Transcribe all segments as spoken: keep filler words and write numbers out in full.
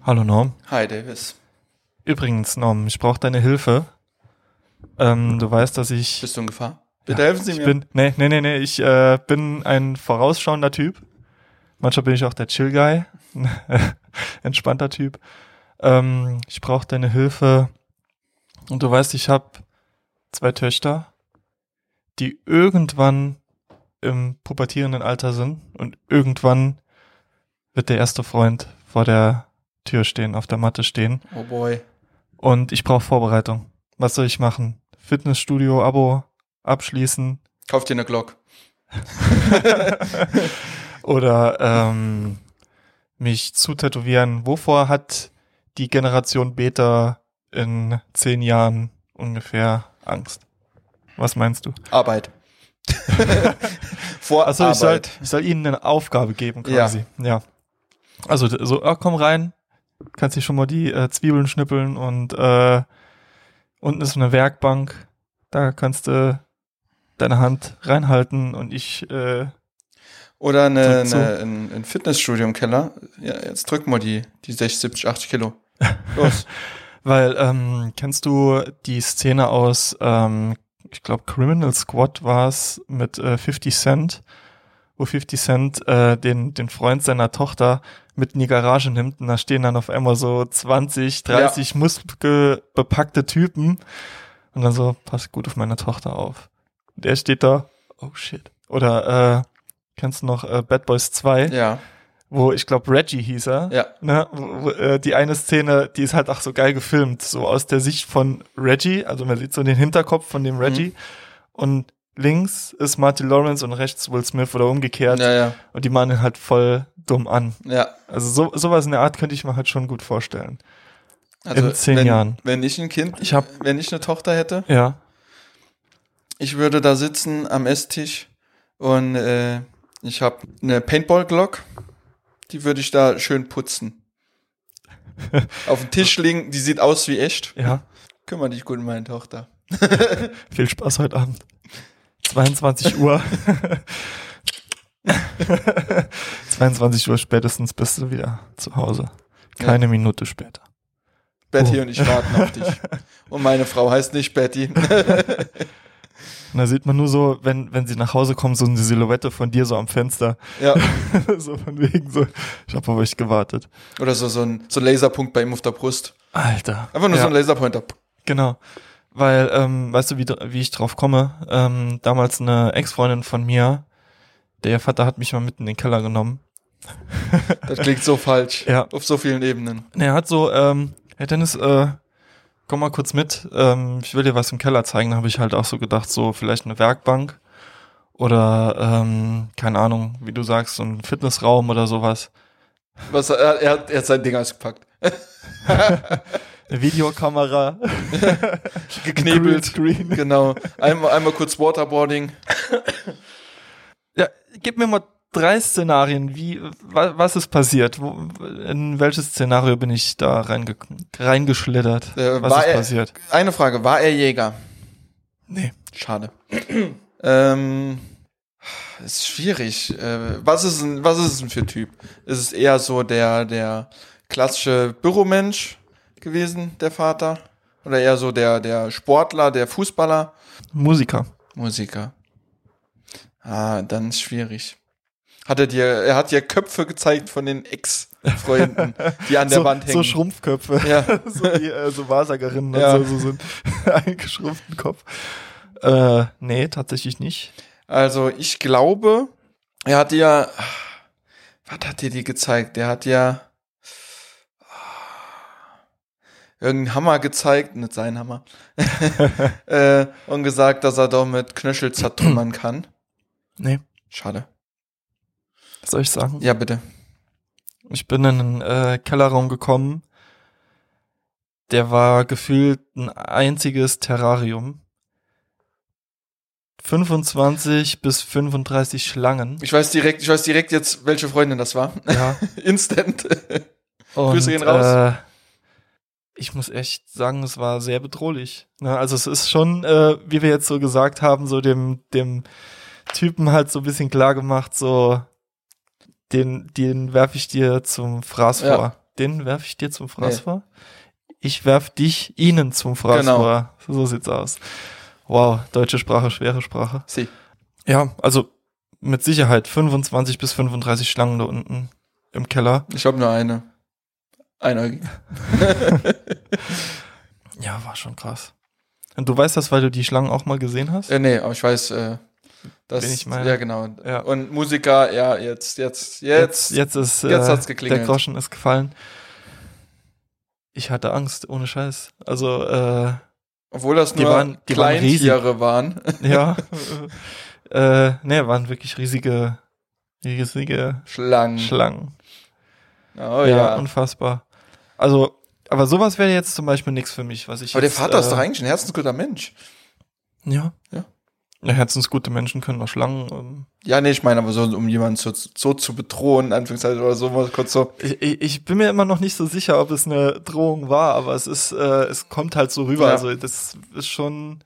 Hallo Norm. Hi Davis. Übrigens Norm, ich brauche deine Hilfe. Ähm, du weißt, dass ich... Bist du in Gefahr? Bitte ja, helfen Sie ich mir. Bin, nee, nee, nee, nee, ich äh, bin ein vorausschauender Typ. Manchmal bin ich auch der Chill-Guy. Entspannter Typ. Ähm, ich brauche deine Hilfe. Und du weißt, ich habe zwei Töchter, die irgendwann im pubertierenden Alter sind. Und irgendwann wird der erste Freund vor der Tür stehen, auf der Matte stehen. Oh boy. Und ich brauche Vorbereitung. Was soll ich machen? Fitnessstudio, Abo abschließen? Kauf dir eine Glock. Oder ähm, mich zutätowieren. Wovor hat die Generation Beta in zehn Jahren ungefähr Angst? Was meinst du? Arbeit. Vor Achso, ich soll, Arbeit. ich soll ihnen eine Aufgabe geben quasi. Ja. ja. Also so, oh, komm rein, kannst dir schon mal die äh, Zwiebeln schnippeln und äh, unten ist eine Werkbank, da kannst du deine Hand reinhalten und ich äh, Oder eine, so, so. eine, ein, ein Fitnessstudio im Keller. Ja, jetzt drück mal die, die sechzig, siebzig, achtzig Kilo. Los. Weil, ähm, kennst du die Szene aus, ähm, ich glaube Criminal Squad war es mit äh, fifty Cent, wo fifty Cent äh, den den Freund seiner Tochter mit in die Garage nimmt und da stehen dann auf einmal so zwanzig, dreißig ja. muskelbepackte Typen und dann so, pass gut auf meine Tochter auf. Und der steht da, oh shit. Oder äh, kennst du noch äh, Bad Boys zwei? Ja. Wo, ich glaube, Reggie hieß er. Ja. Ne? Wo, wo, äh, die eine Szene, die ist halt auch so geil gefilmt, so aus der Sicht von Reggie, also man sieht so den Hinterkopf von dem Reggie mhm. und links ist Martin Lawrence und rechts Will Smith oder umgekehrt. Ja, ja. Und die machen ihn halt voll dumm an. Ja. Also so sowas in der Art könnte ich mir halt schon gut vorstellen. Also in zehn wenn, Jahren. Wenn ich ein Kind, ich hab, wenn ich eine Tochter hätte, ja. ich würde da sitzen am Esstisch und äh, ich habe eine Paintball-Glock, die würde ich da schön putzen. Auf den Tisch legen, die sieht aus wie echt. Ja. Kümmere dich gut um meine Tochter. Viel Spaß heute Abend. zweiundzwanzig Uhr. zweiundzwanzig Uhr spätestens bist du wieder zu Hause. Keine ja. Minute später. Betty oh. und ich warten auf dich. Und meine Frau heißt nicht Betty. Und da sieht man nur so, wenn wenn sie nach Hause kommen, so eine Silhouette von dir so am Fenster. Ja. So von wegen so, ich habe auf euch gewartet. Oder so so ein, so ein Laserpunkt bei ihm auf der Brust. Alter. Einfach nur ja. so ein Laserpointer. Genau. Weil, ähm, weißt du, wie, wie ich drauf komme? Ähm, damals eine Ex-Freundin von mir, der Vater hat mich mal mit in den Keller genommen. Das klingt so falsch. Ja. Auf so vielen Ebenen. Er hat so, ähm, hey Dennis, äh, komm mal kurz mit, ähm, ich will dir was im Keller zeigen. Da habe ich halt auch so gedacht, so vielleicht eine Werkbank oder, ähm, keine Ahnung, wie du sagst, so ein Fitnessraum oder sowas. Was, er, er, hat, er hat sein Ding ausgepackt. Eine Videokamera. Geknebelt. Screen. Genau. Einmal, einmal kurz Waterboarding. Ja, gib mir mal drei Szenarien. Wie, wa, was ist passiert? Wo, in welches Szenario bin ich da reinge, reingeschlittert? Äh, was ist er, passiert? Eine Frage. War er Jäger? Nee. Schade. ähm, ist schwierig. Äh, was ist ein, was ist es denn für Typ? Ist es eher so der, der klassische Büromensch gewesen, der Vater? Oder eher so der, der Sportler, der Fußballer? Musiker. Musiker. Ah, dann ist schwierig. Hat er dir, er hat dir Köpfe gezeigt von den Ex-Freunden, die an der so, Wand hängen. So Schrumpfköpfe. Ja. So wie äh, so Wahrsagerinnen, ja. also so, so einen eingeschrumpften Kopf. Äh, nee, tatsächlich nicht. Also ich glaube, er hat dir, was hat er dir gezeigt? Der hat dir irgendeinen Hammer gezeigt, nicht sein Hammer, äh, und gesagt, dass er doch mit Knöchel zertrümmern kann. Nee. Schade. Was soll ich sagen? Ja, bitte. Ich bin in einen äh, Kellerraum gekommen, der war gefühlt ein einziges Terrarium. fünfundzwanzig bis fünfunddreißig Schlangen. Ich weiß direkt, ich weiß direkt jetzt, welche Freundin das war. Ja. Instant. Und, Grüße gehen raus. Äh, ich muss echt sagen, es war sehr bedrohlich. Ne? Also es ist schon, äh, wie wir jetzt so gesagt haben, so dem dem Typen halt so ein bisschen klar gemacht, so den den werfe ich dir zum Fraß ja. vor. den werfe ich dir zum Fraß Nee. vor. Ich werf dich ihnen zum Fraß Genau. vor. So sieht's aus. Wow, deutsche Sprache, schwere Sprache. Sie. Ja, also mit Sicherheit fünfundzwanzig bis fünfunddreißig Schlangen da unten im Keller. Ich habe nur eine. Einäugig. Ja, war schon krass. Und du weißt das, weil du die Schlangen auch mal gesehen hast? Äh, nee, aber ich weiß, äh, das, Wen ich meine? ja genau. Ja. Und Musiker, ja, jetzt, jetzt, jetzt, jetzt ist äh, jetzt hat's geklingelt. der Groschen ist gefallen. Ich hatte Angst, ohne Scheiß. Also, äh, obwohl das die nur waren- die waren Kleintiere waren. ja. äh, ne, waren wirklich riesige, riesige Schlangen. Schlangen. Oh ja, ja. unfassbar. Also, aber sowas wäre jetzt zum Beispiel nichts für mich, was ich Aber der jetzt, Vater äh, ist doch eigentlich ein herzensguter Mensch. Ja. Ja. Ja, herzensgute Menschen können auch Schlangen. Ähm, Ja, nee, ich meine aber so, um jemanden so, so zu bedrohen, in Anführungszeichen oder so, mal kurz so. ich, ich ich bin mir immer noch nicht so sicher, ob es eine Drohung war, aber es ist, äh, es kommt halt so rüber. Ja. Also das ist schon.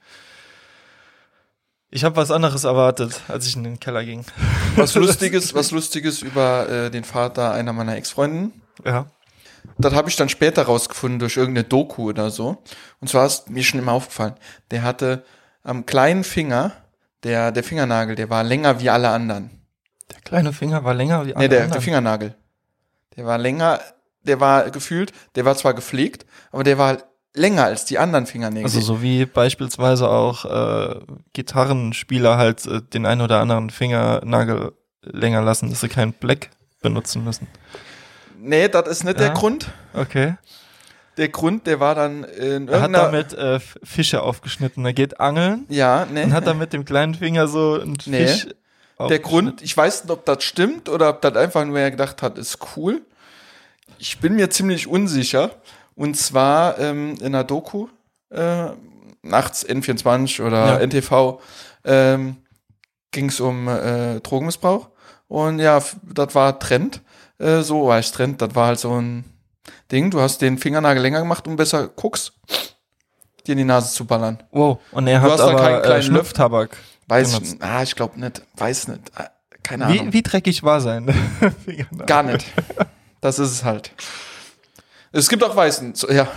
Ich habe was anderes erwartet, als ich in den Keller ging. Was Lustiges, was Lustiges über äh, den Vater einer meiner Ex-Freundinnen. Ja. Das habe ich dann später rausgefunden durch irgendeine Doku oder so. Und zwar ist mir schon immer aufgefallen, der hatte am kleinen Finger, der, der Fingernagel, der war länger wie alle anderen. Der kleine Finger war länger wie Nee, alle der, der anderen. Fingernagel. Der war länger, der war gefühlt, der war zwar gepflegt, aber der war länger als die anderen Fingernägel. Also so wie beispielsweise auch äh, Gitarrenspieler halt äh, den einen oder anderen Fingernagel länger lassen, dass sie keinen Black benutzen müssen. Nee, das ist nicht Ja. der Grund. Okay. Der Grund, der war dann in Er hat irgendeiner... damit äh, Fische aufgeschnitten. Er geht angeln ja, nee. und hat dann mit dem kleinen Finger so einen Nee. Fisch Der aufgeschnitten. Grund, ich weiß nicht, ob das stimmt oder ob das einfach nur er gedacht hat, ist cool. Ich bin mir ziemlich unsicher. Und zwar ähm, in einer Doku, äh, nachts N vierundzwanzig oder Ja. N T V, ähm, ging es um äh, Drogenmissbrauch. Und ja, f- das war Trend. Äh, so war es Trend. Das war halt so ein Ding. Du hast den Fingernagel länger gemacht, um besser guckst, dir in die Nase zu ballern. Wow. Und er Du hat hast da keinen aber äh, kleinen Schnupftabak. Weiß benutzt. ich, ah, ich glaube nicht. Weiß nicht. Ah, Keine Ahnung. Wie, wie dreckig war sein Fingernagel? Gar nicht. Das ist es halt. Es gibt auch Weißen. So, ja.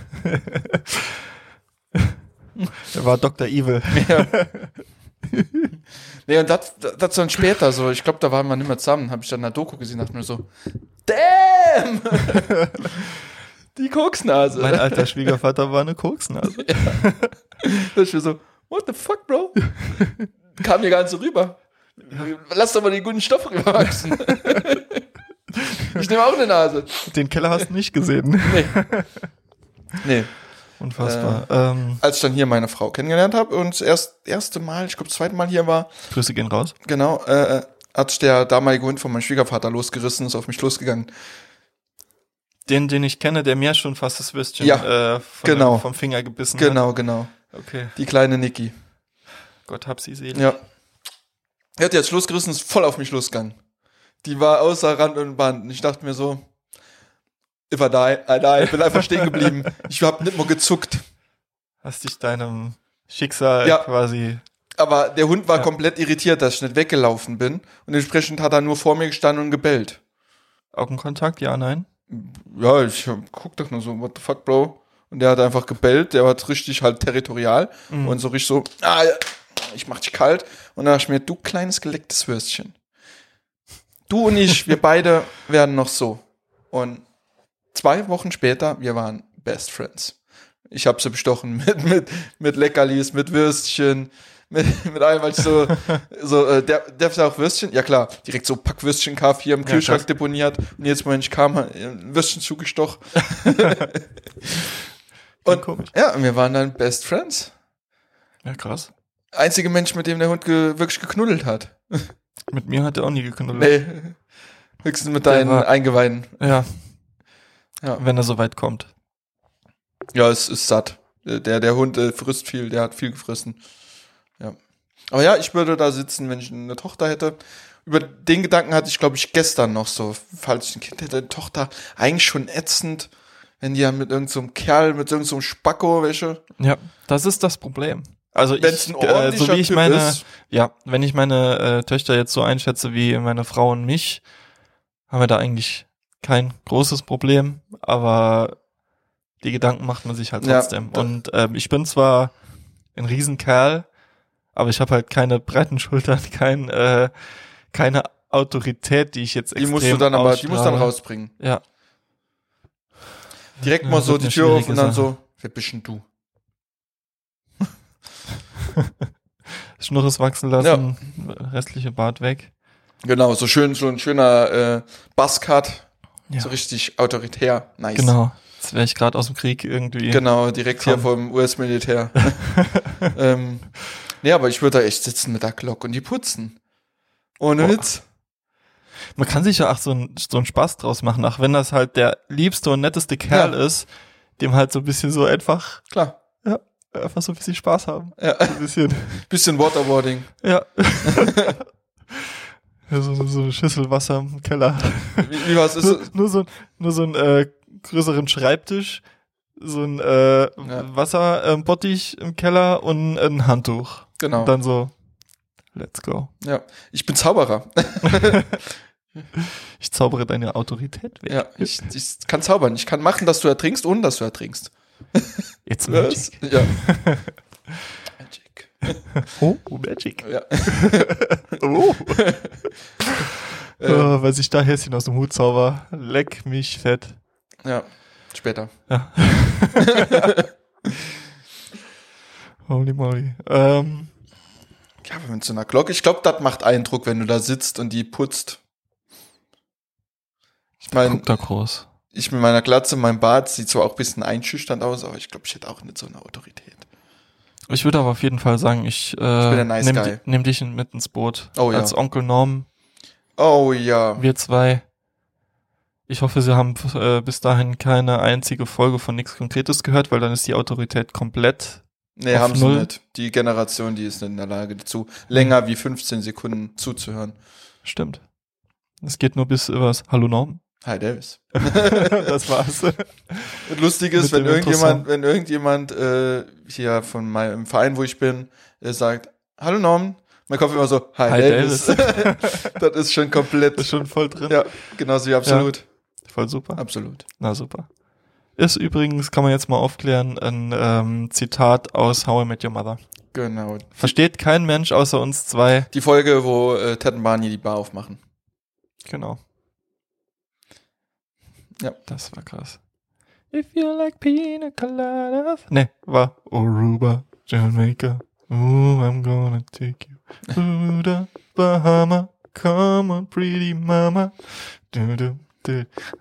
Er war Doktor Evil. ja. Nee, und das das dann später so. Ich glaube, da waren wir nicht mehr zusammen. Habe ich dann in der Doku gesehen, dachte mir so, damn! Die Koksnase. Mein alter Schwiegervater war eine Koksnase. Da ist mir so, what the fuck, Bro? Kam mir gar nicht so rüber. Lass doch mal den guten Stoff rüberwachsen. Ich nehme auch eine Nase. Den Keller hast du nicht gesehen. Nee. Nee. Unfassbar. Ähm, Als ich dann hier meine Frau kennengelernt habe und das erst, erste Mal, ich glaube, das zweite Mal hier war, Grüße gehen raus. genau, äh, hat sich der damalige Hund von meinem Schwiegervater losgerissen, ist auf mich losgegangen. Den, den ich kenne, der mir schon fast das Würstchen Ja, äh, von genau. der, vom Finger gebissen hat. Genau, genau. Okay. Die kleine Niki. Gott hab sie selig. Ja. Er hat jetzt losgerissen, ist voll auf mich losgegangen. Die war außer Rand und Band. Und ich dachte mir so, if I die, I die. Ich bin einfach stehen geblieben. Ich hab nicht mal gezuckt. Hast dich deinem Schicksal Ja. quasi. Aber der Hund war Ja. komplett irritiert, dass ich nicht weggelaufen bin. Und entsprechend hat er nur vor mir gestanden und gebellt. Augenkontakt, ja, nein? Ja, ich guck doch nur so, what the fuck, Bro? Und der hat einfach gebellt, der war richtig halt territorial Mhm. und so richtig so, ah, ja, ich mach dich kalt. Und dann dachte ich mir, du kleines gelecktes Würstchen. Du und ich, wir beide werden noch so. Und zwei Wochen später, wir waren Best Friends. Ich hab sie bestochen mit, mit, mit Leckerlis, mit Würstchen, mit, mit allem, weil ich so, so, äh, der, darf ich auch Würstchen? Ja klar, direkt so Packwürstchen-Kaff hier im Ja, Kühlschrank krass. deponiert. Und jetzt, wenn ich kam, hat ein Würstchen zugestochen. Und komisch. ja, und wir waren dann Best Friends. Ja, krass. Einzige Mensch, mit dem der Hund ge wirklich geknuddelt hat. Mit mir hat er auch nie geknuddelt. Nee. Höchstens mit Der deinen war- Eingeweiden. Ja. Ja. Wenn er so weit kommt. Ja, es ist satt. Der, der Hund äh, frisst viel, der hat viel gefressen. Ja. Aber ja, ich würde da sitzen, wenn ich eine Tochter hätte. Über den Gedanken hatte ich, glaube ich, gestern noch so. Falls ich ein Kind hätte, eine Tochter, eigentlich schon ätzend, wenn die ja mit irgendeinem so einem Kerl, mit irgendeinem so Spacko, welche. Ja, das ist das Problem. Also ich, Wenn's ein äh, ordentlicher so wie ich Typ meine, ist. ja, wenn ich meine äh, Töchter jetzt so einschätze wie meine Frau und mich, haben wir da eigentlich kein großes Problem, aber die Gedanken macht man sich halt trotzdem. Ja, und ähm, ich bin zwar ein Riesenkerl, aber ich habe halt keine breiten Schultern, kein, äh, keine Autorität, die ich jetzt extrem Die musst du dann aber, ausstrahle. die musst du dann rausbringen. Ja. Direkt Ja, mal so die Tür auf und dann Sache. so, wer bist denn du? Schnurres wachsen lassen, ja. Restliche Bart weg. Genau, so schön, so ein schöner äh, Buzzcut, ja. So richtig autoritär, nice. Genau, jetzt wäre ich gerade aus dem Krieg irgendwie. Genau, direkt komm. Hier vom U S-Militär. ähm, nee, aber ich würde da echt sitzen mit der Glock und die putzen. Ohne oh. Witz. Man kann sich ja auch so ein, so einen Spaß draus machen, auch wenn das halt der liebste und netteste Kerl ja. ist, dem halt so ein bisschen so einfach, klar, ja, einfach so ein bisschen Spaß haben. Ja. Ein bisschen. bisschen Waterboarding. Ja. ja so, so eine Schüssel Wasser im Keller. Wie, wie was ist nur, nur so, nur so einen äh, größeren Schreibtisch, so ein äh, ja. Wasserbottich im Keller und ein Handtuch. Genau. Und dann so, let's go. Ja, ich bin Zauberer. Ich zaubere deine Autorität weg. Ja, ich, ich kann zaubern. Ich kann machen, dass du ertrinkst, ohne dass du ertrinkst. It's Magic. Ja. Magic. Oh, Magic. Ja. oh. oh. Weil ich da Häschen aus dem Hut zauber. Leck mich fett. Ja, später. Ja. Holy moly. Ähm. Ja, aber mit so einer Glocke, ich glaube, das macht Eindruck, wenn du da sitzt und die putzt. Ich meine, guck da groß. Ich mit meiner Glatze, mein Bart sieht zwar auch ein bisschen einschüchternd aus, aber ich glaube, ich hätte auch nicht so eine Autorität. Ich würde aber auf jeden Fall sagen, ich, äh, ich bin der Nice nehm, Guy. nehm dich mit ins Boot. Oh ja. Als Onkel Norm. Oh ja. Wir zwei. Ich hoffe, Sie haben äh, bis dahin keine einzige Folge von nichts Konkretes gehört, weil dann ist die Autorität komplett Nee, auf haben null. sie nicht. Die Generation, die ist nicht in der Lage dazu, länger wie fünfzehn Sekunden zuzuhören. Stimmt. Es geht nur bis übers Hallo Norm. Hi Davis. Das war's. Und lustig ist, wenn irgendjemand, wenn irgendjemand äh, hier von meinem Verein, wo ich bin, äh, sagt, Hallo Norm, mein Kopf immer so, Hi, Hi Davis. Davis. Das ist schon komplett. Das ist schon voll drin. Ja, genauso wie absolut. Ja, voll super. Absolut. Na super. Ist übrigens, kann man jetzt mal aufklären, ein ähm, Zitat aus How I Met Your Mother. Genau. Versteht kein Mensch außer uns zwei. Die Folge, wo äh, Ted und Barney die Bar aufmachen. Genau. Ja. Das war krass. If you like pina coladas. Ne, war Aruba, Jamaica. Oh, I'm gonna take you to the Bahama. Come on, pretty mama. Du, du, du.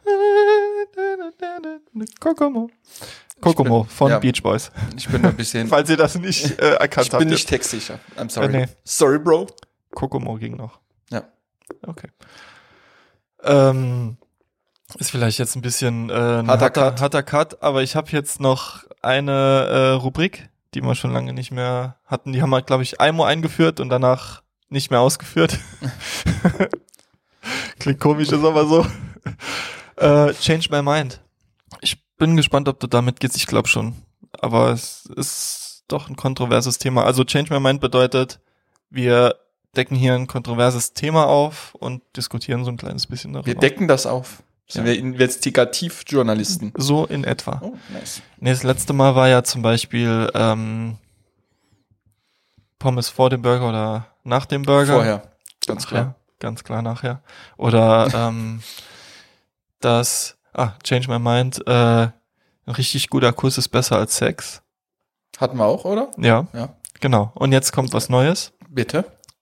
Kokomo. Kokomo bin, von ja, Beach Boys. Ich bin ein bisschen. Falls ihr das nicht äh, erkannt ich habt. Ich bin nicht textsicher. I'm sorry. Äh, nee. Sorry, Bro. Kokomo ging noch. Ja. Okay. Ähm, ist vielleicht jetzt ein bisschen äh, ein harter, harter, Cut. harter Cut, aber ich habe jetzt noch eine äh, Rubrik, die wir schon lange nicht mehr hatten. Die haben wir, glaube ich, einmal eingeführt und danach nicht mehr ausgeführt. Klingt komisch, ist aber so. äh, Change My Mind. Ich bin gespannt, ob du damit gehst. Ich glaube schon. Aber es ist doch ein kontroverses Thema. Also Change My Mind bedeutet, wir decken hier ein kontroverses Thema auf und diskutieren so ein kleines bisschen darüber. Wir decken das auf. Sind ja. wir Investigativjournalisten? So in etwa. Oh, nice. Nee, das letzte Mal war ja zum Beispiel ähm, Pommes vor dem Burger oder nach dem Burger. Vorher, ganz Ach, klar. Ja, ganz klar nachher. Oder ähm, das, ah, Change My Mind, äh, ein richtig guter Kuss ist besser als Sex. Hatten wir auch, oder? Ja, ja. Genau. Und jetzt kommt was Neues. Bitte.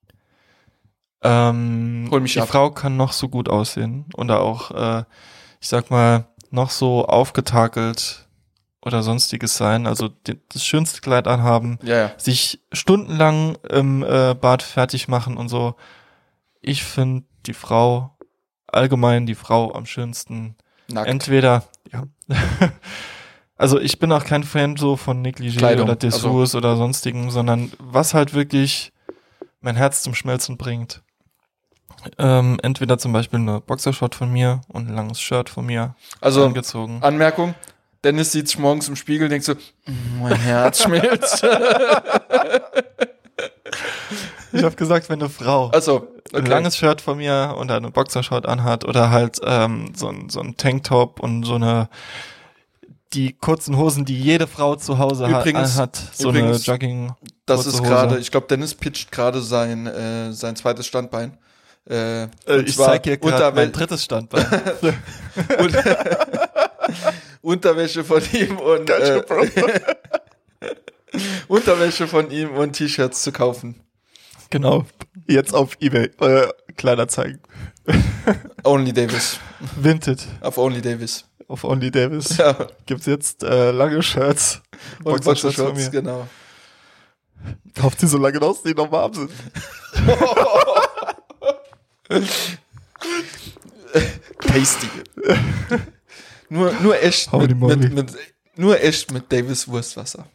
Ähm, Hol mich die ab. Frau kann noch so gut aussehen oder auch, äh, ich sag mal, noch so aufgetakelt oder sonstiges sein, also die, das schönste Kleid anhaben, ja, ja. sich stundenlang im äh, Bad fertig machen und so. Ich finde die Frau, allgemein die Frau am schönsten. Nackt. Entweder, ja. Also ich bin auch kein Fan so von Negligé Kleidung, oder Dessous also. oder sonstigen, sondern was halt wirklich mein Herz zum Schmelzen bringt. Ähm, entweder zum Beispiel eine Boxershort von mir und ein langes Shirt von mir also, angezogen. Anmerkung, Dennis sieht sich morgens im Spiegel und denkt so, mein Herz schmilzt. Ich habe gesagt, wenn eine Frau Also, okay. ein langes Shirt von mir und eine Boxershort anhat oder halt ähm, so ein so ein Tanktop und so eine die kurzen Hosen, die jede Frau zu Hause übrigens, ha- hat, so übrigens, eine Jogging. Das ist Hose. gerade, ich glaube, Dennis pitcht gerade sein äh, sein zweites Standbein. Äh, Äh, ich zeig dir gerade Unterwä- mein drittes Standbein. und Unterwäsche von ihm und äh, Unterwäsche von ihm und T-Shirts zu kaufen. Genau. Jetzt auf eBay. Äh, Kleinanzeigen. Only Davis. Vinted. Auf Only Davis. Auf Only Davis. Ja. Gibt's jetzt äh, lange Shirts. Und Boxershorts von Boxershorts, mir. genau. Kauft sie so lange aus, die noch warm sind. Tasty. nur, nur echt Holy mit, moly. mit, mit, nur echt mit Davis Wurstwasser.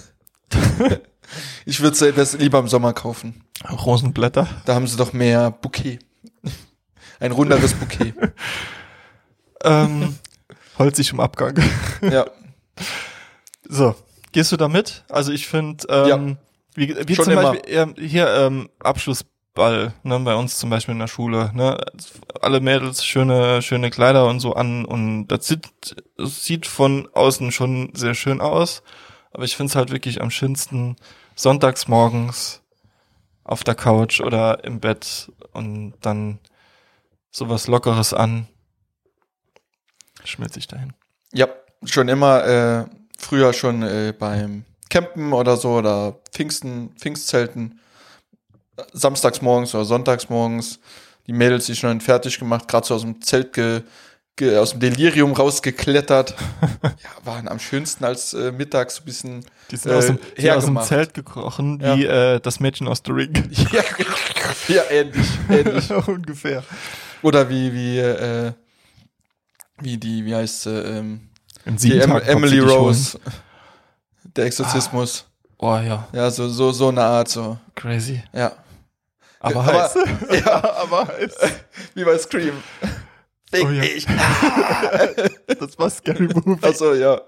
Ich würde es das lieber im Sommer kaufen. Rosenblätter. Da haben sie doch mehr Bouquet. Ein runderes Bouquet. Ähm, holzig im Abgang. Ja. So, gehst du da mit? Also ich finde, ähm, Ja. wie, wie Schon zum immer. Beispiel ähm, hier ähm, Abschlussball, ne, bei uns zum Beispiel in der Schule, ne, alle Mädels schöne schöne Kleider und so an und das sieht, das sieht von außen schon sehr schön aus, aber ich finde es halt wirklich am schönsten sonntags morgens auf der Couch oder im Bett und dann sowas Lockeres an, schmilzt sich dahin. Ja, schon immer, äh, früher schon äh, beim Campen oder so oder Pfingsten, Pfingstzelten, samstags morgens oder sonntags morgens, die Mädels, die schon fertig gemacht, gerade so aus dem Zelt, ge, ge, aus dem Delirium rausgeklettert, ja, waren am schönsten als äh, mittags so ein bisschen Die sind aus, dem, äh, die aus dem hergemacht. Zelt gekrochen, wie äh, das Mädchen aus The Ring. Ja, ja, ähnlich, ähnlich. Ungefähr. Oder wie, wie, äh, wie die, wie heißt sie, ähm, In die sieben em Tagen kommt Emily sie dich Rose, der Exorzismus. holen. Oh ja, Ja, so, so, so eine Art, so, crazy. ja. Aber Aber- heiß. Ja, aber heiß. Wie bei Scream. Fick Oh ja. dich. Das war Scary Movie. Achso, ja.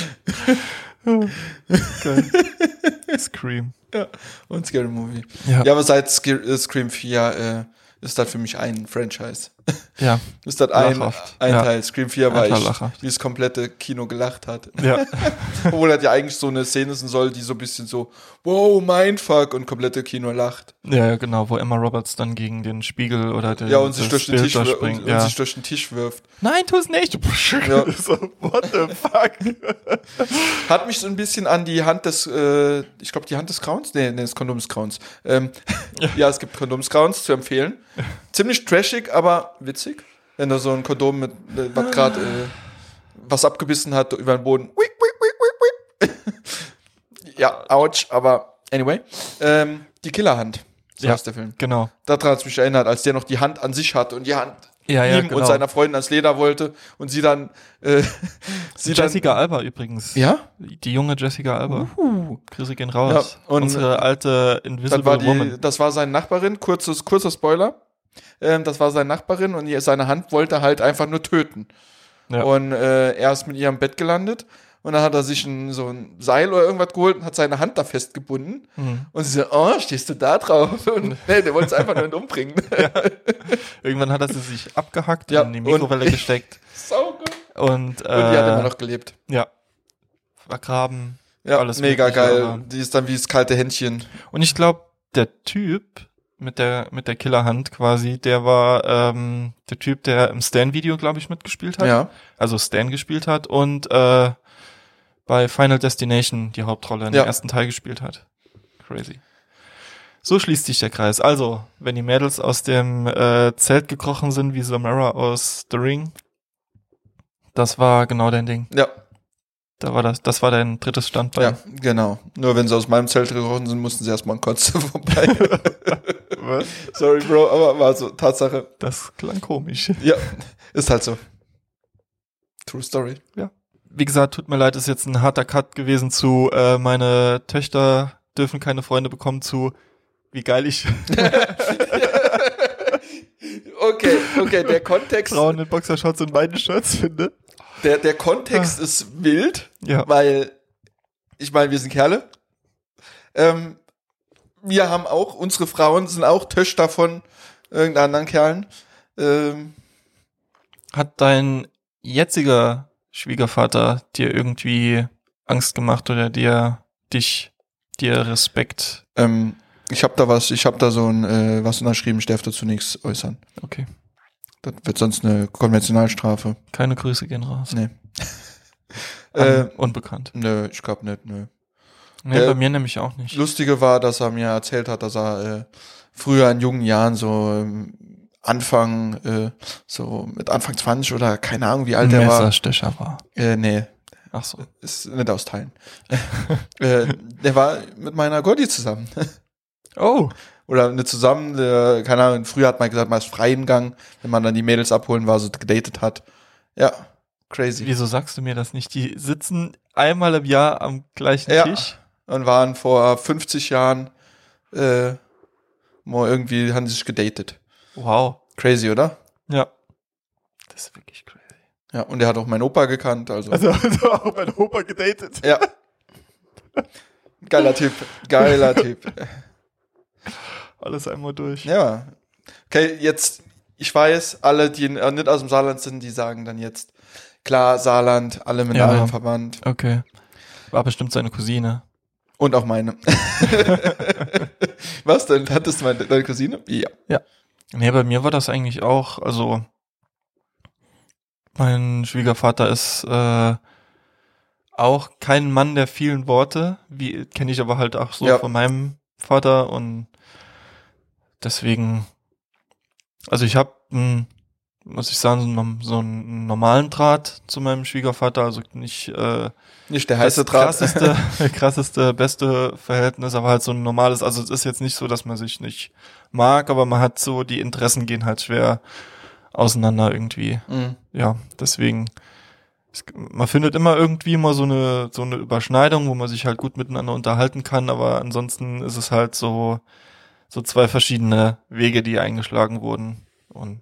Geil. Scream. ja. Und Scary Movie. Ja. Ja, aber seit Sc- äh, Scream vier äh, ist das für mich ein Franchise. Ja. Ist das ein, Lachhaft. ein Ja. Teil. Scream vier war Alter, ich, lachhaft. wie das komplette Kino gelacht hat. Ja. Obwohl das ja eigentlich so eine Szene sein soll, die so ein bisschen so, wow, mindfuck, und komplette Kino lacht. Ja, ja, genau, wo Emma Roberts dann gegen den Spiegel oder den, Ja, und sich das durch den Bild Tisch, da wir- springt. und, ja. und sich durch den Tisch wirft. Nein, tu es nicht. Ja. So, what the fuck? Hat mich so ein bisschen an die Hand des, äh, ich glaube, die Hand des Grauens? Nee, nee, des Kondomsgrauens. Ähm, ja, es gibt Kondomsgrauens zu empfehlen. Ziemlich trashig, aber witzig. Wenn da so ein Kondom mit, äh, was gerade äh, was abgebissen hat über den Boden. Wiek, wiek, wiek, wiek, wiek. Ja, ouch, aber anyway. Ähm, die Killerhand, so Ja. heißt der Film. Genau. Daran hat es mich erinnert, als der noch die Hand an sich hatte und die Hand Ja, ja, ihm genau. und seiner Freundin ans Leder wollte und sie dann äh, sie Jessica Alba übrigens. dann, ja? Die junge Jessica Alba. Uh. Grüße gehen raus. Ja, und- Unsere alte Invisible Das war, die, Woman. das war seine Nachbarin, kurzes, kurzer Spoiler. Ähm, das war seine Nachbarin und die- seine Hand wollte halt einfach nur töten. Ja. Und äh, er ist mit ihr im Bett gelandet und dann hat er sich ein, so ein Seil oder irgendwas geholt und hat seine Hand da festgebunden. Mhm. Und sie so, oh, stehst du da drauf? Und nee, der wollte es einfach nur umbringen. Irgendwann hat er sie sich abgehackt Ja, und in die Mikrowelle und- gesteckt. Sau gut. Und, äh, Und die hat immer noch gelebt. ja, vergraben. Ja, alles mega Mögliche, geil. aber- Die ist dann wie das kalte Händchen. Und ich glaube, der Typ mit der mit der Killerhand quasi, der war ähm, der Typ, der im Stan-Video, glaube ich, mitgespielt hat. Ja. Also Stan gespielt hat und äh, bei Final Destination die Hauptrolle in Ja. dem ersten Teil gespielt hat. Crazy. So schließt sich der Kreis. Also, wenn die Mädels aus dem äh, Zelt gekrochen sind, wie Samara aus The Ring, das war genau dein Ding. Ja, Da war das, das war dein drittes Standbein. ja, genau. Nur wenn sie aus meinem Zelt gekrochen sind, mussten sie erstmal an Kotze vorbei. Was? Sorry, Bro, aber war so, Tatsache. Das klang komisch. Ja, ist halt so. True Story. Wie gesagt, tut mir leid, ist jetzt ein harter Cut gewesen zu äh, meine Töchter dürfen keine Freunde bekommen zu wie geil ich Okay, okay, der Kontext, Frauen in Boxershorts und beiden Shirts finde. der, der Kontext ist wild, Ja. weil, ich meine, wir sind Kerle. Ähm, wir haben auch, unsere Frauen sind auch Töchter von irgendeinen anderen Kerlen. Ähm, Hat dein jetziger Schwiegervater dir irgendwie Angst gemacht oder dir dich dir Respekt? ähm, ich habe da was, ich habe da so ein äh, was unterschrieben, ich darf dazu nichts äußern. Okay. Das wird sonst eine Konventionalstrafe. Keine Grüße gehen raus. Nee. An äh, unbekannt. nö, ich glaube nicht, nö. Nee, Der bei mir nämlich auch nicht. Lustige war, dass er mir erzählt hat, dass er äh, früher in jungen Jahren so ähm, Anfang, äh, so mit Anfang zwanzig oder keine Ahnung, wie alt er war. Messerstecher war. Äh, nee, Ach so. ist nicht aus Teilen. äh, der war mit meiner Gotti zusammen. Oh. Oder nicht zusammen, äh, keine Ahnung, früher hat man gesagt, man ist freien Gang, wenn man dann die Mädels abholen war, so gedatet hat. Ja, crazy. Wieso sagst du mir das nicht? Die sitzen einmal im Jahr am gleichen Ja. Tisch. Und waren vor fünfzig Jahren äh, mal irgendwie, haben sie sich gedatet. Wow. Crazy, oder? Ja. Das ist wirklich crazy. Ja, und er hat auch meinen Opa gekannt, also. Also, also auch mein Opa gedatet. Ja. Geiler Typ, geiler Typ. Alles einmal durch. Ja. Okay, jetzt, ich weiß, alle, die nicht aus dem Saarland sind, die sagen dann jetzt, klar, Saarland, alle mit Ja. allen verwandt. Okay. War bestimmt seine Cousine. Und auch meine. Was denn? Hattest du meine, deine Cousine? Ja. Nee, bei mir war das eigentlich auch, also mein Schwiegervater ist äh, auch kein Mann der vielen Worte, wie kenne ich aber halt auch so Ja. von meinem Vater und deswegen, also ich habe, muss ich sagen, so einen, so einen normalen Draht zu meinem Schwiegervater, also nicht äh, Nicht der heiße das Draht. krasseste, krasseste, beste Verhältnis, aber halt so ein normales, also es ist jetzt nicht so, dass man sich nicht mag, aber man hat so, die Interessen gehen halt schwer auseinander irgendwie. Mhm. Ja, deswegen, es, man findet immer irgendwie mal so eine, so eine Überschneidung, wo man sich halt gut miteinander unterhalten kann, aber ansonsten ist es halt so, so zwei verschiedene Wege, die eingeschlagen wurden. Und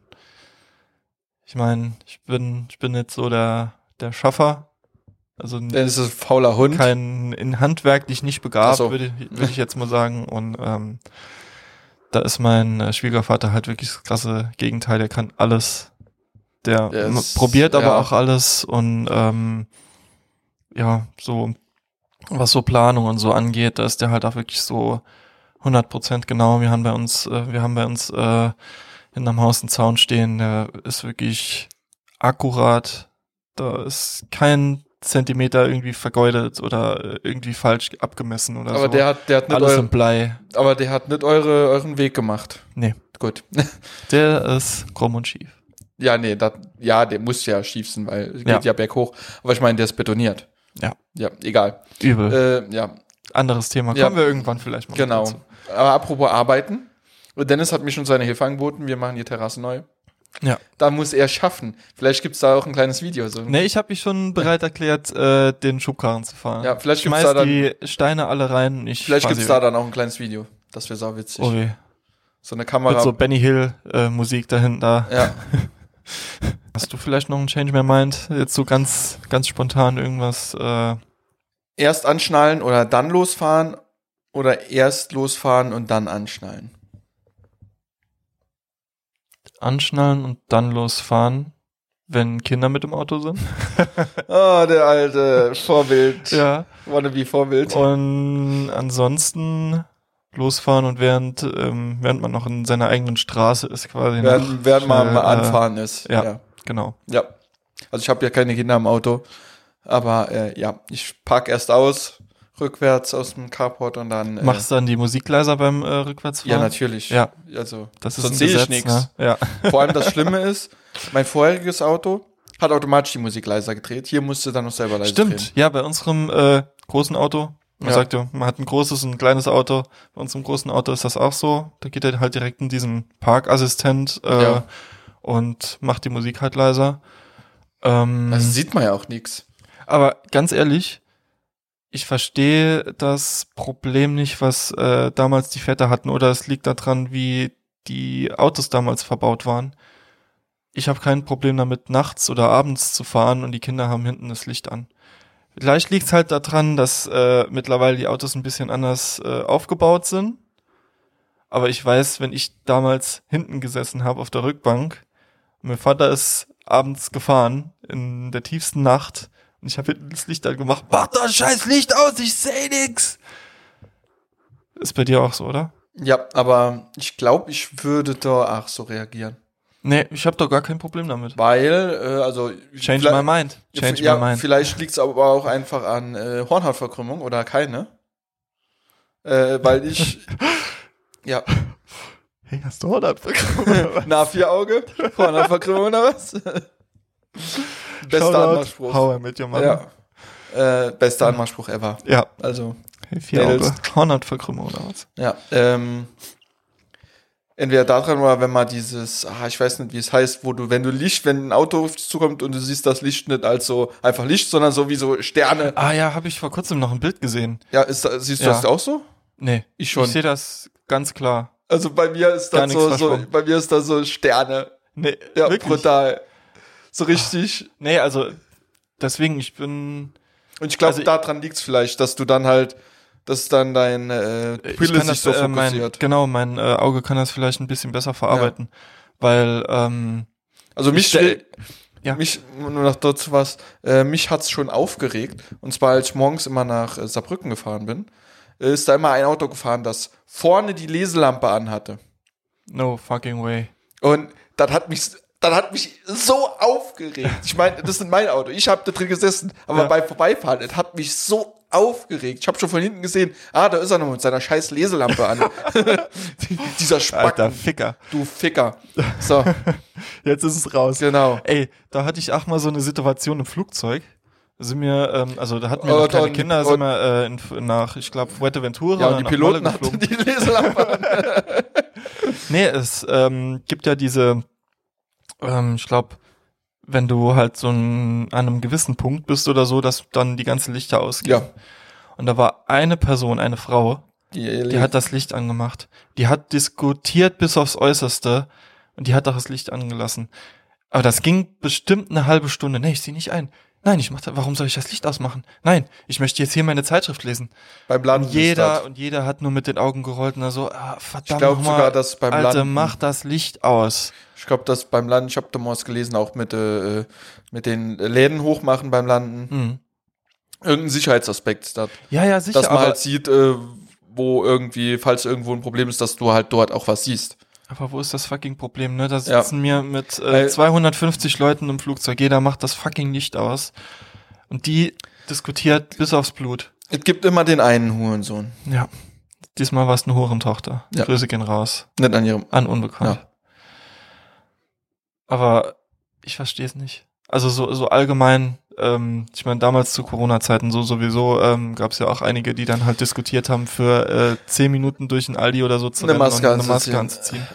ich meine, ich bin, ich bin jetzt so der, der Schaffer, also Dann ist es ein fauler Hund. kein in handwerklich nicht begabt, Ach so. würde ich, würde ich jetzt mal sagen. Und ähm, da ist mein äh, Schwiegervater halt wirklich das krasse Gegenteil. Der kann alles. Der Der m- ist- probiert aber ja. auch alles und ähm, ja, so was so Planung und so angeht, da ist der halt auch wirklich so hundert Prozent genau. Wir haben bei uns, äh, wir haben bei uns äh, in einem Haus einen Zaun stehen, der ist wirklich akkurat. Da ist kein Zentimeter irgendwie vergeudet oder äh, irgendwie falsch abgemessen oder aber so. der hat, der hat nicht Alles eure, im Blei. aber der hat nicht eure, euren Weg gemacht. Nee, Gut. der ist krumm und schief. Ja, nee, dat, ja, der muss ja schief sein, weil es geht Ja. ja berghoch. Aber ich meine, der ist betoniert. Ja. Ja, egal. Übel. Äh, ja, Anderes Thema. ja. Kommen wir irgendwann vielleicht mal genau. dazu. Aber apropos Arbeiten. Dennis hat mir schon seine Hilfe angeboten. Wir machen die Terrasse neu. Ja. Da muss er schaffen. Vielleicht gibt's da auch ein kleines Video. So. Nee, ich habe mich schon bereit erklärt, äh, den Schubkarren zu fahren. Ja, vielleicht ich gibt's schmeiß da dann, die Steine alle rein. Ich vielleicht fahr gibt's sie da weg. dann auch ein kleines Video. Das wäre sau witzig. Oh weh. So eine Kamera. Mit so Benny Hill äh, Musik dahinter. ja. Hast du vielleicht noch einen Change My Mind? Jetzt so ganz, ganz spontan irgendwas. Äh, Erst anschnallen oder dann losfahren oder erst losfahren und dann anschnallen. anschnallen und dann losfahren, wenn Kinder mit im Auto sind. Oh, der alte Vorbild. Ja. Wannabe Vorbild. Und ansonsten losfahren und während ähm, während man noch in seiner eigenen Straße ist quasi. noch Während, während man schnell, mal äh, anfahren ist. ja. ja. Genau. Ja. Also ich habe ja keine Kinder im Auto, aber äh, ja, ich park erst aus, rückwärts aus dem Carport und dann äh, Machst du dann die Musik leiser beim äh, Rückwärtsfahren? ja, natürlich. Ja. Also Das ist sonst ein sehe ich Gesetz, nichts. ne? Ja. Vor allem das Schlimme ist, mein vorheriges Auto hat automatisch die Musik leiser gedreht. Hier musste dann noch selber leiser drehen. Stimmt. Ja, bei unserem äh, großen Auto. Man Ja. sagt ja, man hat ein großes und ein kleines Auto. Bei unserem großen Auto ist das auch so. Da geht er halt direkt in diesen Parkassistent äh, Ja. und macht die Musik halt leiser. Ähm, Das sieht man ja auch nichts. aber ganz ehrlich, ich verstehe das Problem nicht, was äh, damals die Väter hatten, oder es liegt daran, wie die Autos damals verbaut waren. Ich habe kein Problem damit, nachts oder abends zu fahren und die Kinder haben hinten das Licht an. Vielleicht liegt es halt daran, dass äh, mittlerweile die Autos ein bisschen anders äh, aufgebaut sind Aber ich weiß, wenn ich damals hinten gesessen habe auf der Rückbank, und mein Vater ist abends gefahren in der tiefsten Nacht und ich habe hinten das Licht angemacht. Mach das scheiß Licht aus, ich seh nix. Ist bei dir auch so, oder? Ja, aber ich glaube, ich würde da auch so reagieren. Nee, ich habe doch gar kein Problem damit. Weil, äh, also... Change my mind. Change ja, my mind. Vielleicht liegt es aber auch einfach an äh, Hornhautverkrümmung oder keine. Äh, weil ich... ja. Hey, hast du Hornhautverkrümmung? Na, vier Auge? Hornhautverkrümmung oder was? Bester Anmachspruch. How I Met Your Mother. Ja. Äh, bester Anmachspruch ever. Ja. Also... Hey, vier Auge. Hornhautverkrümmung oder was? Ja, ähm... Entweder daran oder wenn man dieses, ah, ich weiß nicht, wie es heißt, wo du, wenn du Licht, wenn ein Auto auf dich zukommt und du siehst das Licht nicht als so einfach Licht, sondern so wie so Sterne. Ah ja, habe ich vor kurzem noch ein Bild gesehen. Ja, ist da, siehst du Ja. das auch so? Nee, Ich schon. Ich sehe das ganz klar. Also bei mir ist Gar das nichts so, so, verschwommen. bei mir ist das so Sterne. Nee, Ja, wirklich. brutal. So richtig. Nee, also deswegen, ich bin... Und ich glaube, Also- daran liegt's vielleicht, dass du dann halt, dass dann dein äh, Ich Brille kann sich das, so äh, mein, fokussiert. genau, mein äh, Auge kann das vielleicht ein bisschen besser verarbeiten, weil ähm, Also mich, stell- ja. mich nur noch dazu was, äh, mich hat's schon aufgeregt. Und zwar, als ich morgens immer nach äh, Saarbrücken gefahren bin, äh, ist da immer ein Auto gefahren, das vorne die Leselampe anhatte. no fucking way. Und das hat mich, das hat mich so aufgeregt. Ich meine, das ist mein Auto. Ich habe da drin gesessen, aber Ja. beim Vorbeifahren, es hat mich so aufgeregt. Ich habe schon von hinten gesehen, ah, da ist er noch mit seiner scheiß Leselampe an. Dieser Spacken. Alter Ficker. Du Ficker. So, Jetzt ist es raus. genau. Ey, da hatte ich auch mal so eine Situation im Flugzeug. Da sind wir, ähm, also da hatten wir Und- noch kleine und- Kinder, und- sind wir äh, in, nach, ich glaube, Fuerteventura. Ja, und die nach Piloten Malle hatten geflogen. die Leselampe an. Nee, es ähm, gibt ja diese, ähm, ich glaube, wenn du halt so ein, an einem gewissen Punkt bist oder so, dass dann die ganzen Lichter ausgehen. Ja. Und da war eine Person, eine Frau, Die, die hat das Licht angemacht. Die hat diskutiert bis aufs Äußerste und die hat auch das Licht angelassen. Aber das ging bestimmt eine halbe Stunde. Nee, ich sehe nicht ein. Nein, ich mach da, warum soll ich das Licht ausmachen? Nein, ich möchte jetzt hier meine Zeitschrift lesen. beim Landen Und jeder, ist das. und jeder hat nur mit den Augen gerollt und da so, ah, verdammt Ich glaube nochmal, sogar, dass beim Alter, Landen, mach das Licht aus. ich glaube, dass beim Landen, ich habe da mal was gelesen, auch mit, äh, mit den Läden hochmachen beim Landen. Hm. Irgendein Sicherheitsaspekt ist das. Ja, ja, sicher, Dass man aber, halt sieht, äh, wo irgendwie, falls irgendwo ein Problem ist, dass du halt dort auch was siehst. aber wo ist das fucking Problem, ne? Da Ja. sitzen wir mit äh, Weil- zweihundertfünfzig Leuten im Flugzeug, jeder macht das fucking Licht aus. Und die diskutiert bis aufs Blut. Es gibt immer den einen Hurensohn. Ja. Diesmal war es eine Hurentochter. Ja. Grüße gehen raus. Nicht an ihrem. An Unbekannt. Ja. Aber ich verstehe es nicht. Also so, so allgemein, ähm, ich meine, damals zu Corona-Zeiten so sowieso ähm, gab es ja auch einige, die dann halt diskutiert haben, für äh, zehn Minuten durch ein Aldi oder so zu Eine rennen Maske und eine Maske anzuziehen. anzuziehen.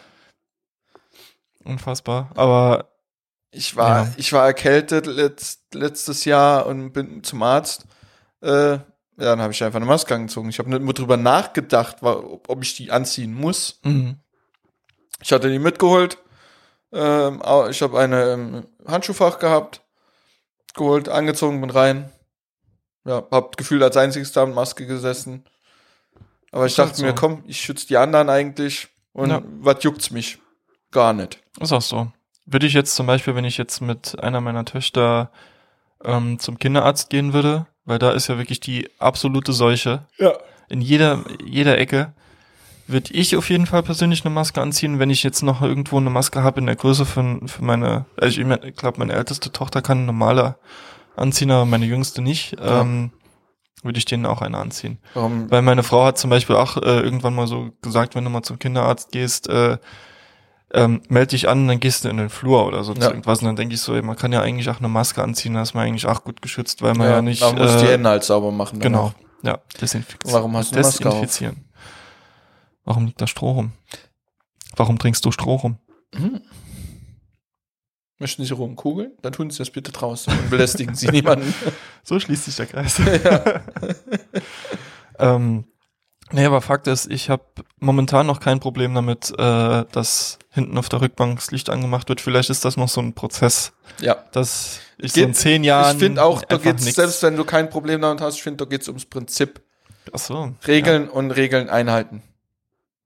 Unfassbar. Aber Ich war, Ja. ich war erkältet letzt, letztes Jahr und bin zum Arzt. Äh, ja, dann habe ich einfach eine Maske angezogen. Ich habe nicht mehr drüber nachgedacht, wa- ob, ob ich die anziehen muss. mh, Ich hatte die mitgeholt. Ähm, au- ich habe eine ähm, Handschuhfach gehabt, geholt, angezogen, bin rein. Ja, hab gefühlt als einziges da mit Maske gesessen. Aber ich Ist halt dachte mir, so. komm, ich schütze die anderen eigentlich. Und Ja. was juckt's mich? Gar nicht. ist auch so. Würde ich jetzt zum Beispiel, wenn ich jetzt mit einer meiner Töchter ähm, zum Kinderarzt gehen würde, weil da ist ja wirklich die absolute Seuche, Ja. in jeder, jeder Ecke, würde ich auf jeden Fall persönlich eine Maske anziehen. Wenn ich jetzt noch irgendwo eine Maske habe in der Größe für, für meine, also ich, mein, ich glaube, meine älteste Tochter kann eine normale anziehen, aber meine jüngste nicht, Ja. ähm, würde ich denen auch eine anziehen. Warum? Weil meine Frau hat zum Beispiel auch äh, irgendwann mal so gesagt, wenn du mal zum Kinderarzt gehst, äh, ähm, meld dich an, dann gehst du in den Flur oder so zu Ja. irgendwas. Und dann denke ich so, ey, man kann ja eigentlich auch eine Maske anziehen, da ist man eigentlich auch gut geschützt, weil man ja, nicht... Man muss äh, die Hände halt sauber machen. Genau, danach. ja, desinfizieren. Warum hast du eine Maske auf? Desinfizieren. Warum liegt da Stroh rum? Warum trinkst du Stroh rum? Hm. Möchten Sie rumkugeln? Dann tun Sie das bitte draußen und belästigen Sie niemanden. So schließt sich der Kreis. Ja. ähm, nee, aber Fakt ist, ich habe momentan noch kein Problem damit, äh, dass hinten auf der Rückbank das Licht angemacht wird. Vielleicht ist das noch so ein Prozess, Ja. dass ich Geht- so in zehn Jahren Ich finde auch, da einfach geht's, nix- selbst wenn du kein Problem damit hast, ich finde, da geht's ums Prinzip. Ach so. Regeln und Regeln einhalten.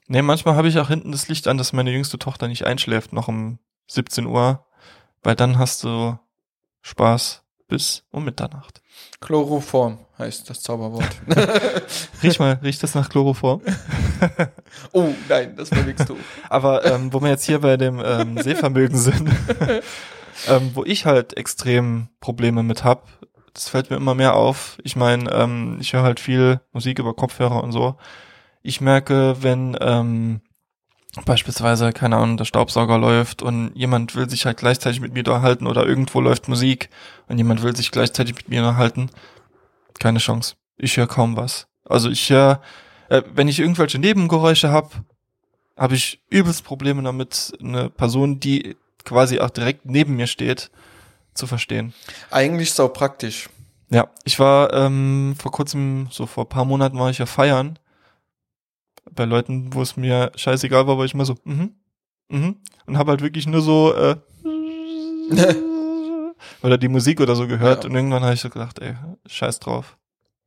Nee, manchmal habe ich auch hinten das Licht an, dass meine jüngste Tochter nicht einschläft, noch um siebzehn Uhr, weil dann hast du Spaß bis um Mitternacht. Chloroform heißt das Zauberwort. Riech mal, riecht das nach Chloroform? Oh, nein, das war nix du. Aber ähm, wo wir jetzt hier bei dem ähm, Sehvermögen sind, ähm, wo ich halt extrem Probleme mit hab, das fällt mir immer mehr auf. Ich meine, ähm, ich höre halt viel Musik über Kopfhörer und so. Ich merke, wenn ähm, beispielsweise, keine Ahnung, der Staubsauger läuft und jemand will sich halt gleichzeitig mit mir unterhalten oder irgendwo läuft Musik und jemand will sich gleichzeitig mit mir unterhalten, keine Chance. Ich höre kaum was. Also ich höre, äh, wenn ich irgendwelche Nebengeräusche habe, habe ich übelst Probleme damit, eine Person, die quasi auch direkt neben mir steht, zu verstehen. Eigentlich sau praktisch. Ja, ich war ähm, vor kurzem, so vor ein paar Monaten war ich ja feiern, bei Leuten, wo es mir scheißegal war, war ich immer so, mhm, mhm, und habe halt wirklich nur so, äh, oder die Musik oder so gehört Ja. und irgendwann habe ich so gedacht, ey, scheiß drauf.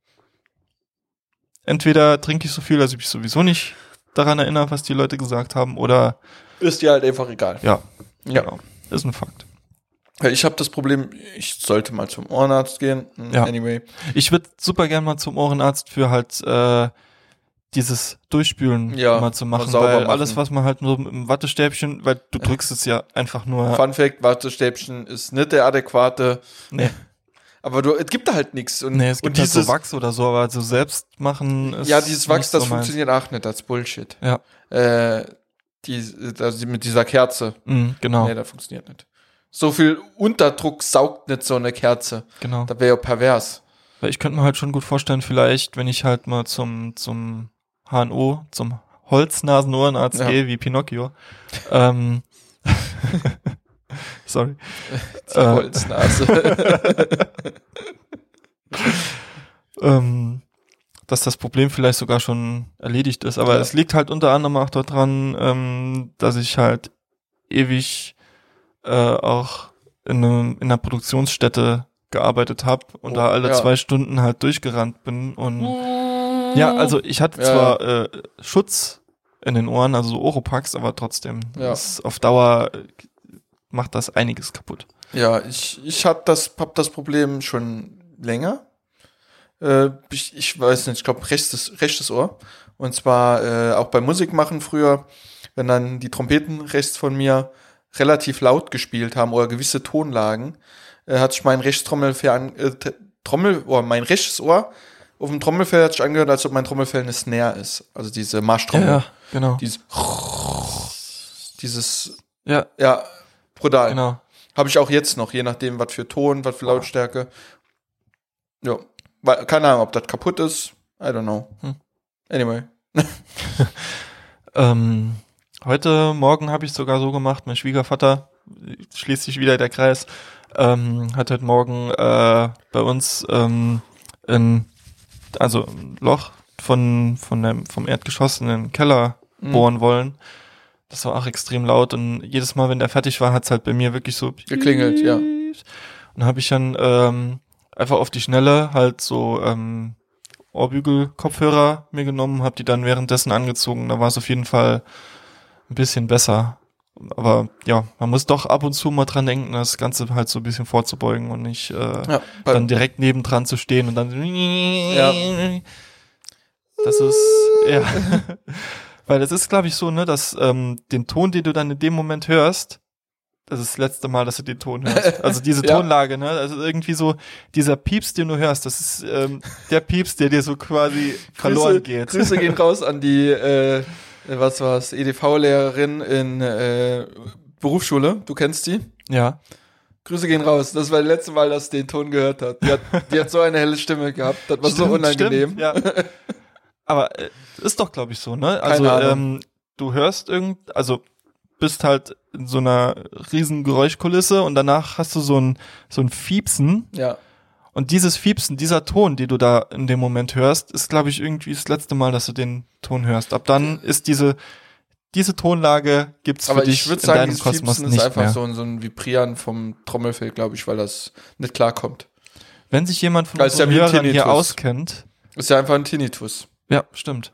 Entweder trinke ich so viel, dass ich mich sowieso nicht daran erinnere, was die Leute gesagt haben, oder Ist dir halt einfach egal. ja, Ja. genau, ist ein Fakt. Ich habe das Problem, ich sollte mal zum Ohrenarzt gehen. Ja. Anyway. Ich würde super gern mal zum Ohrenarzt für halt äh, dieses Durchspülen Ja, mal zu mal machen, sauber weil machen. alles, was man halt nur mit dem Wattestäbchen, weil du drückst es ja einfach nur. Fun Fact, Wattestäbchen ist nicht der adäquate, Nee, aber du, es gibt da halt nichts. Und, nee, es gibt und halt dieses, so Wachs oder so, aber so selbst machen ist ja, dieses Wachs, nicht das so meins. funktioniert auch nicht, das ist Bullshit. Ja, Äh, die, also mit dieser Kerze. mhm, genau, Nee, das funktioniert nicht. So viel Unterdruck saugt nicht so eine Kerze. genau. Das wäre ja pervers. Weil ich könnte mir halt schon gut vorstellen, vielleicht, wenn ich halt mal zum zum H N O, zum Holznasen-Ohrenarzt Ja. gehe, wie Pinocchio. ähm, sorry. Die Äh. Holznase. ähm, dass das Problem vielleicht sogar schon erledigt ist. Aber Ja. es liegt halt unter anderem auch daran, ähm, dass ich halt ewig äh, auch in, einem, in einer Produktionsstätte gearbeitet habe und Oh, da alle ja. zwei Stunden halt durchgerannt bin. Und ja, also ich hatte Ja. zwar äh, Schutz in den Ohren, also so Oropax, aber trotzdem, Ja. das auf Dauer äh, macht das einiges kaputt. Ja, ich, ich hab das, hab das Problem schon länger. Äh, ich, ich weiß nicht, ich glaube rechtes, rechtes Ohr. Und zwar äh, auch beim Musikmachen früher, wenn dann die Trompeten rechts von mir relativ laut gespielt haben oder gewisse Tonlagen, äh, hat sich mein rechtes Trommelfell an, äh, T- Trommel, oh, mein rechtes Ohr auf dem Trommelfell hat sich angehört, als ob mein Trommelfell eine Snare ist. Also diese Marschtrommel. genau. Dieses, dieses, Ja, ja, brutal. genau. Habe ich auch jetzt noch, je nachdem, was für Ton, was für Lautstärke. Ja, Weil- keine Ahnung, ob das kaputt ist. I don't know. Hm. Anyway. Ähm, heute Morgen habe ich sogar so gemacht, mein Schwiegervater, schließt sich wieder der Kreis, ähm, hat heute Morgen äh, bei uns ähm, ein, also ein Loch von, von dem, vom Erdgeschoss in den Keller Mhm. bohren wollen. Das war auch extrem laut und jedes Mal, wenn der fertig war, hat's halt bei mir wirklich so Geklingelt, ja. Und habe ich dann ähm, einfach auf die Schnelle halt so ähm, Ohrbügel-Kopfhörer mir genommen, habe die dann währenddessen angezogen. Da war es auf jeden Fall ein bisschen besser. Aber ja, man muss doch ab und zu mal dran denken, das Ganze halt so ein bisschen vorzubeugen und nicht äh, Ja, bei, dann direkt nebendran zu stehen und dann Ja. das ist, ja. Weil das ist, glaube ich, so, ne, dass ähm, den Ton, den du dann in dem Moment hörst, das ist das letzte Mal, dass du den Ton hörst. Also diese Ja. Tonlage, ne? Also irgendwie so, dieser Pieps, den du hörst, das ist ähm, der Pieps, der dir so quasi verloren Grüße, geht. Grüße gehen raus an die, äh, was war's, E D V-Lehrerin in äh, Berufsschule. Du kennst die? Ja. Grüße gehen raus. Das war das letzte Mal, dass sie den Ton gehört hat. Die hat, die hat so eine helle Stimme gehabt. Das war so Stimmt, unangenehm. stimmt, ja. Aber äh, ist doch, glaube ich, so, ne? Also Keine Ahnung. ähm, du hörst irgend, also bist halt in so einer riesen Geräuschkulisse und danach hast du so ein so ein Fiepsen Ja. und dieses Fiepsen, dieser Ton, den du da in dem Moment hörst, ist, glaube ich, irgendwie das letzte Mal, dass du den Ton hörst. Ab dann ist diese diese Tonlage gibt's für Aber dich ich würde in sagen, deinem dieses Kosmos Fiepsen ist nicht einfach mehr. so ein, so ein Vibrieren vom Trommelfell, glaube ich, weil das nicht klarkommt. Wenn sich jemand von Das ist ja unseren wie ein Hörern hier Tinnitus. auskennt, Ist ja einfach ein Tinnitus. ja, stimmt.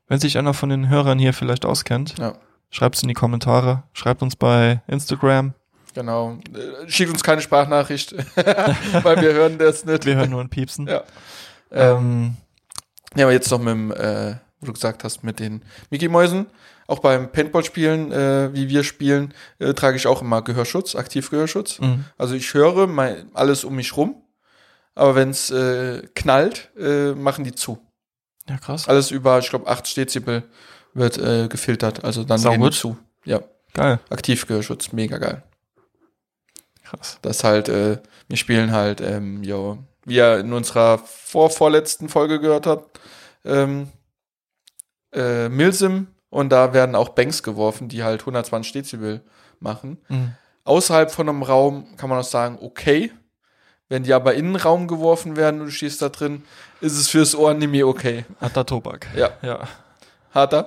Wenn sich einer von den Hörern hier vielleicht auskennt, Ja. schreibt es in die Kommentare, schreibt uns bei Instagram. Genau. Äh, Schickt uns keine Sprachnachricht, weil wir hören das nicht. Wir hören nur ein Piepsen. Ja. Ähm, Ähm, ja, aber jetzt noch mit dem, äh, wo du gesagt hast, mit den Mickey-Mäusen. Auch beim Paintball-Spielen, äh, wie wir spielen, äh, trage ich auch immer Gehörschutz, Aktivgehörschutz. mh. Also ich höre mein, alles um mich rum, aber wenn es äh, knallt, äh, machen die zu. Ja, krass. Alles über, ich glaube, acht Dezibel wird äh, gefiltert, also dann Sau gehen die gut. zu. Ja, Geil. Aktivgehörschutz, mega geil. Krass. Das halt, äh, wir spielen halt, ähm, jo, wie ihr in unserer vorvorletzten Folge gehört habt, ähm, äh, Milsim, und da werden auch Banks geworfen, die halt hundertzwanzig Dezibel machen. Mhm. Außerhalb von einem Raum kann man auch sagen, okay. Wenn die aber in den Raum geworfen werden und du stehst da drin, ist es fürs Ohr nicht mehr okay. Harter Tobak. Ja. Ja. Harter.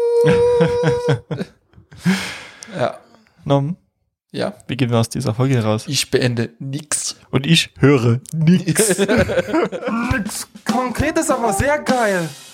Ja. Nom, Ja. wie gehen wir aus dieser Folge raus? Ich beende nix. Und ich höre nix. Konkret ist aber sehr geil.